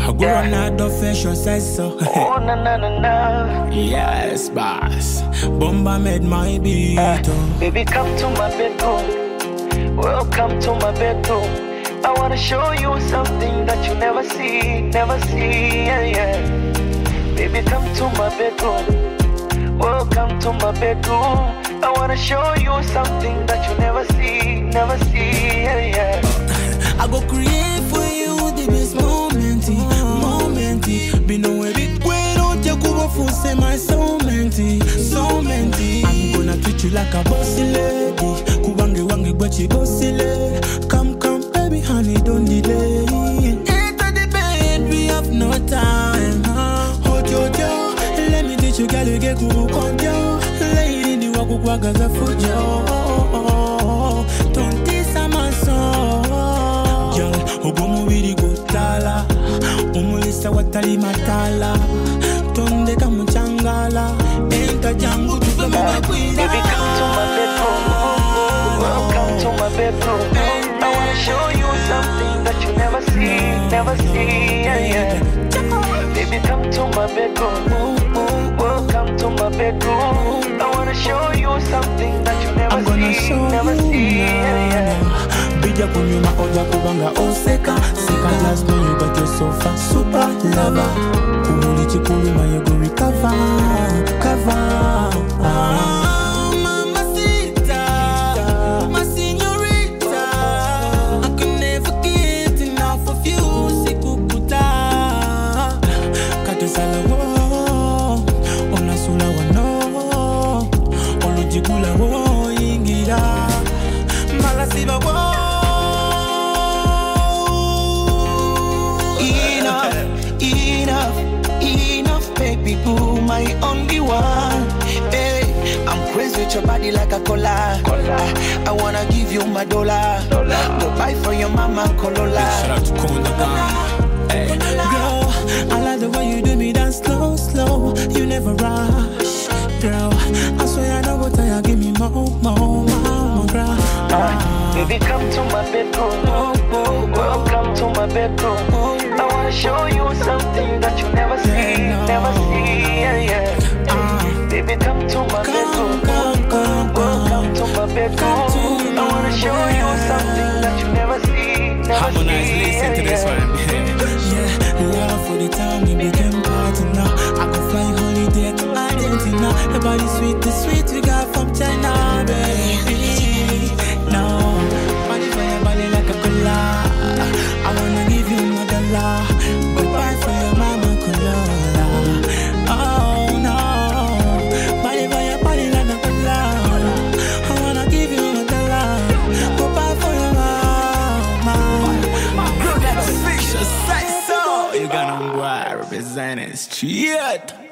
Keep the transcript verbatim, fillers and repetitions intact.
I go Yeah. on out the fashion size so. Oh na na na na. Yes, boss. Bomba made my beat. Uh, Oh. baby, come to my bedroom. Welcome to my bedroom. I wanna show you something that you never see, never see. Yeah, yeah. Baby, come to my bedroom. Welcome to my bedroom. I wanna show you something that you never see, never see. Yeah, yeah. I go create for you the best moment, moment. Be no way big way, don't you go for say my so many, so many. I'm gonna treat you like a bossy lady. Kubange wange but you bossy lady. Come, come, baby, honey, don't delay. Enter the bed, we have no time. Hold your jaw, let me teach you, girl, you get cool, conjo. Lady, the waku kwagaza fujo. Don't tease my soul. Ogomo biri gotala umulisa watali matala tonde kamuchangala enta jangu tupe mwakwira. Baby, come to my bedroom. Welcome to my bedroom. I wanna show you something that you never see, never see. Yeah, yeah. Baby, come to my bedroom. Welcome to my bedroom. I wanna show you something that you never I'm gonna see, show never you see. Yeah, yeah. Bija kunyuma oja kubanga oseka seka just know you got your sofa super lover kumuli chikuluma you go recover cover. Ah, mamacita, my señorita, I could never get enough of you. Sikukuta katosala wo onasula wano olujikula wo ingira malasiba wo. Enough, enough, baby boo, my only one. Hey, I'm crazy with your body like a cola. I, I wanna give you my dollar. Go buy for your mama Corolla. Shout out to Konda Gang. Hey. Girl, I like the way you do me dance slow, slow. You never rush, girl. I swear I don't go tire, give me more, more, more, more, girl. Uh, baby, come to my bedroom. Welcome to my bedroom. I wanna show you something that you never see, never see. Yeah, yeah. Uh, baby, come to my bedroom. Welcome to my bedroom. I wanna show you something that you never see, never Harmonize, see. listen to this one. Yeah, love for the time we became partner. I go fly holiday to Argentina. The body sweet, the sweet we got from China, baby. No, body for your body like a cola. I wanna give you my dollar. Goodbye for your mama Corolla. Oh no, body for your body like a cola. I wanna give you my dollar. Goodbye for your mama. You got no boy representing straight.